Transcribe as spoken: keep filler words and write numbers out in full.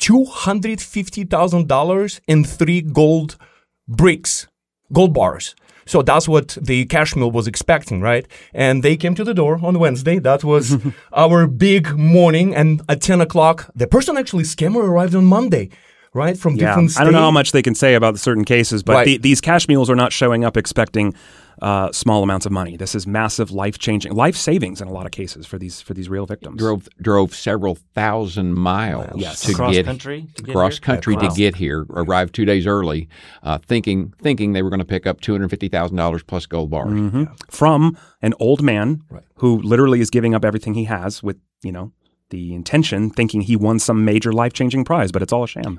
two hundred fifty thousand dollars in three gold bricks, gold bars. So that's what the cash mule was expecting, right? And they came to the door on Wednesday. That was our big morning. And at ten o'clock, the person actually, scammer, arrived on Monday, right? From yeah. different states. I don't know how much they can say about certain cases, but right. the, these cash mules are not showing up expecting uh, small amounts of money. This is massive, life-changing, life savings in a lot of cases for these for these real victims. Drove drove several thousand miles yes. to Across get country to get across here? country Wow. to get here. Arrived two days early, uh, thinking thinking they were going to pick up two hundred fifty thousand dollars plus gold bars mm-hmm. from an old man right. who literally is giving up everything he has with, you know, the intention, thinking he won some major life-changing prize, but it's all a sham.